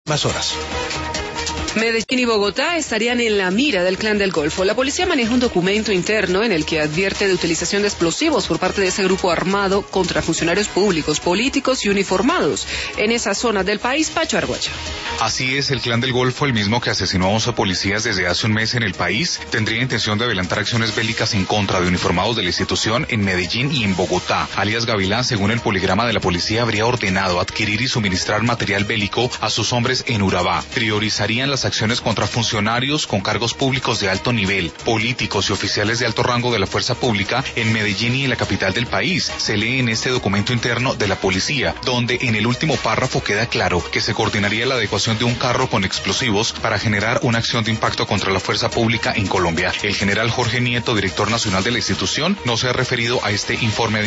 Más horas. Medellín y Bogotá estarían en la mira del Clan del Golfo. La policía maneja un documento interno en el que advierte de utilización de explosivos por parte de ese grupo armado contra funcionarios públicos, políticos y uniformados en esa zona del país. Pacho Argüello. Así es, el Clan del Golfo, el mismo que asesinó a 11 policías desde hace un mes en el país, tendría intención de adelantar acciones bélicas en contra de uniformados de la institución en Medellín y en Bogotá. Alias Gavilán, según el poligrama de la policía, habría ordenado adquirir y suministrar material bélico a sus hombres en Urabá. Priorizarían las acciones contra funcionarios con cargos públicos de alto nivel, políticos y oficiales de alto rango de la fuerza pública en Medellín y en la capital del país. Se lee en este documento interno de la policía, donde en el último párrafo queda claro que se coordinaría la adecuación de un carro con explosivos para generar una acción de impacto contra la fuerza pública en Colombia. El general Jorge Nieto, director nacional de la institución, no se ha referido a este informe de